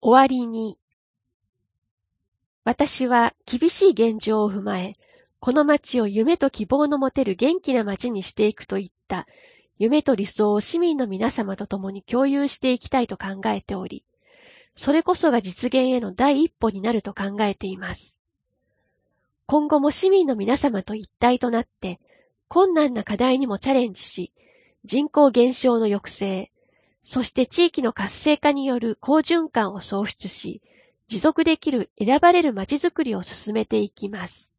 終わりに。私は厳しい現状を踏まえ、この街を夢と希望の持てる元気な街にしていくといった夢と理想を市民の皆様と共に共有していきたいと考えており、それこそが実現への第一歩になると考えています。今後も市民の皆様と一体となって、困難な課題にもチャレンジし、人口減少の抑制、そして地域の活性化による好循環を創出し、持続できる選ばれる街づくりを進めていきます。